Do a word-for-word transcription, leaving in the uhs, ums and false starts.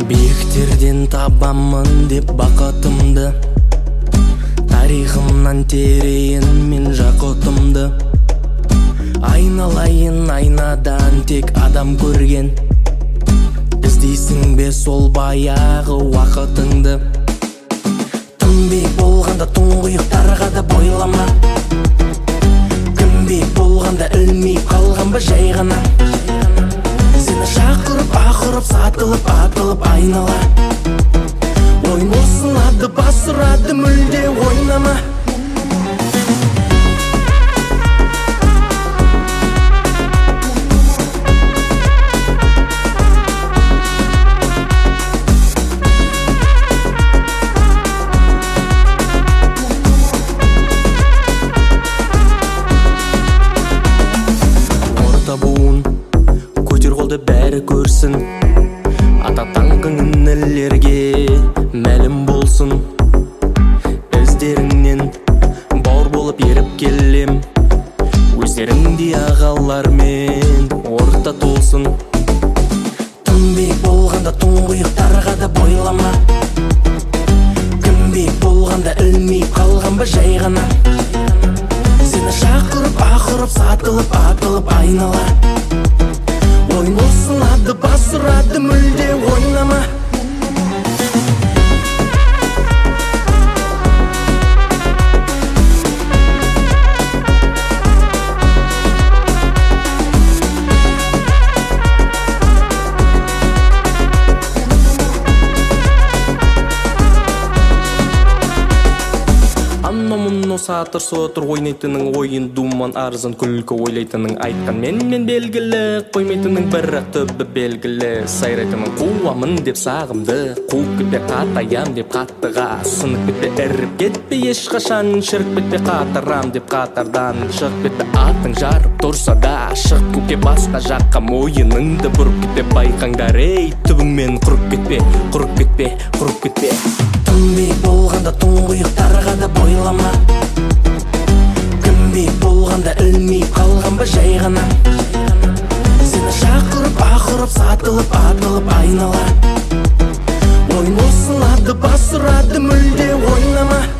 Биіктерден табамын деп бақытымды, тарихымнан терейін мен жақұтымды. Айналайын айнадан тек адам көрген, іздейсің бе сол баяғы уақытыңды. Тым биік болғанда тұңғиықтарға да бойлама, кім биік болғанда ілмей қалған ба жай ғана. Сені шақырып ақырып сатылып атылып айнала, ойын осылады басырады мүлде ойнама. Бәрі көрсін, ата таңқың інілерге мәлім болсын. Іздеріңнен бауыр болып еріп келем, өздеріңдей ағалармен орта толсын. Тым биік болғанда тұңғиықтарға да бойлама, кім биік болғанда ілмей қалған ба жай ғана. Сені шақырып ақырып сатылып атылып айнала, ойын осылады басырады мүлде ойнама. Анно-мұнно сатыр сотыр ойнайтының, ойын думан арзан күлкі ойлайтының. Айтқан мен мен белгілі, қоймайтының бірақ түбі белгілі. Сайрайтының қуамын деп сағымды, қуып кетпе қатаям деп қаттыға. Сынып кетпе әріп кетпе ешқашан, шіріп кетпе қатарам деп қатардан. Шығып кетпе атың жарып тұрса да, шығып көке басқа жаққа мойыныңды бұрып кетпе. Байқаңдар ей түбіңмен құрып кетпе, құрып кетпе, құрып кетпе. Тым биік болғанда тұңғиықтарға да бойлама, кім биік болғанда ілмей қалған ба жай ғана. Сені шақырып ақырып сатылып атылып айнала, ойын осылады басырады мүлде ойнама.